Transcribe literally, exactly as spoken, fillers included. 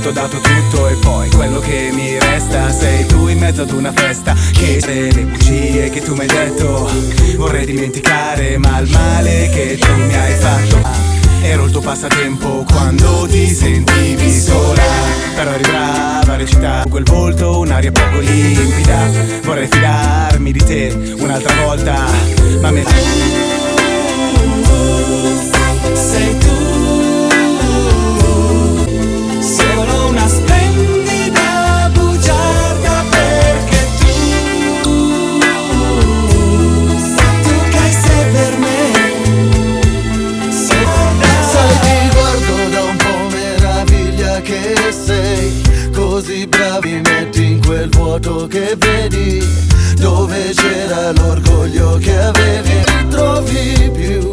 t'ho dato tutto e poi quello che mi resta sei tu in mezzo ad una festa. Che se le bugie che tu mi hai detto vorrei dimenticare, ma il male che tu mi hai fatto ero il tuo passatempo quando ti sentivi sola. Però eri brava a recitare quel volto, un'aria poco limpida. Vorrei fidarmi di te un'altra volta, ma me sei tu, solo una splendida bugiarda, perché tu, tu che sei per me. Sai, ti guardo da un po', meraviglia che sei, così bravi metti in quel vuoto che vedi, dove c'era l'orgoglio che avevi, trovi più